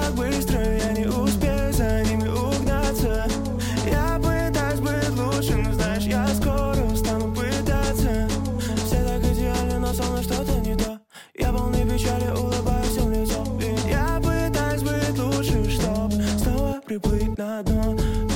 так быстро, я не успею за ними угнаться. Я пытаюсь быть лучше, но знаешь, я скоро стану пытаться. Все так идеально, но со мной что-то не то. Я полный печали, улыбаюсь им в лицо. Ведь я пытаюсь быть лучше, чтоб снова приплыть на дно.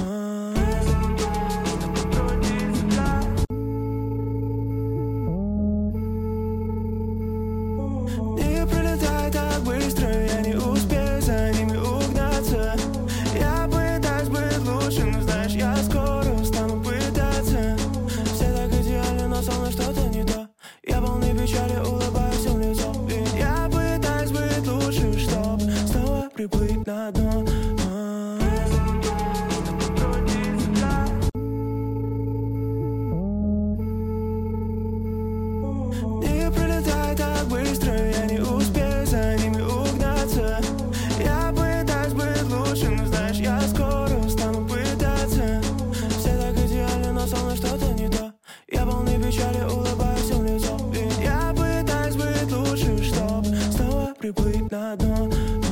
Не пролетай так быстро, я не успею за ними угнаться. Я пытаюсь быть лучше, но знаешь, я скоро стану пытаться. Все так идеально, но со мной что-то не то. Я полный печали, улыбаюсь им в лицо. Ведь я пытаюсь быть лучше, чтоб снова приплыть на дно. Не пролетай так быстро, я не успею за ними угнаться. Я пытаюсь быть лучше, но знаешь, я скоро стану пытаться. Все так идеально, но со мной что-то не то. Я полный печали, улыбаюсь им в лицо. Ведь я пытаюсь быть лучше, чтоб снова приплыть на дно.